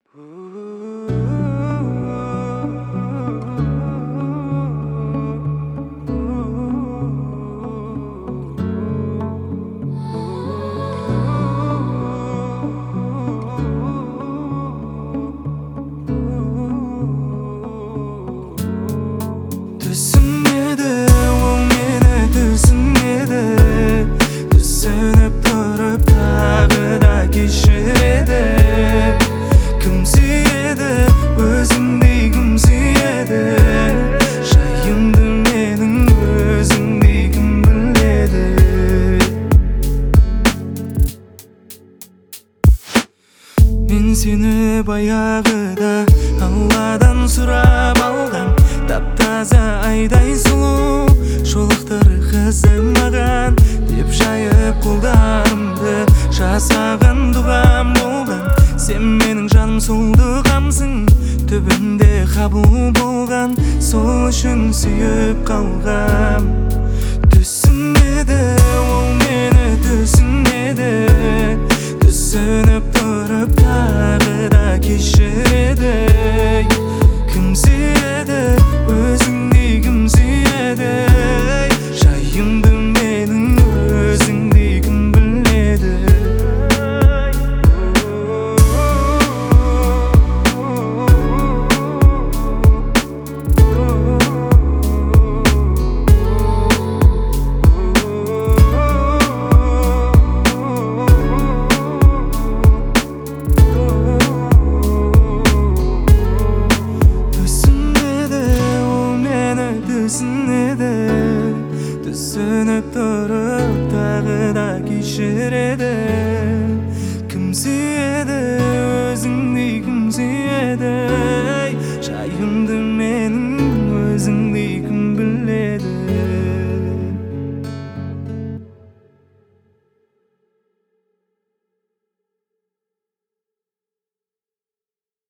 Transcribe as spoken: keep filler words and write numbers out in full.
Түсінеді, ол мені түсінеді. Түсініп тұрып тағы да кешіреді. Кім сүйеді, өзіңдей кім сүйеді? Жайымды менің өзіңдей кім біледі? Мен сені баяғыда Алладан сұрап алғам. Тап-таза айдай сұлу жолықтыр қызым маған деп жайып қолдарымды жасаған дұғам болған. Сен менің жаным сұлдығамсың, түбінде қабыл болған, сол үшін сүйіп қалғам. Түсінеді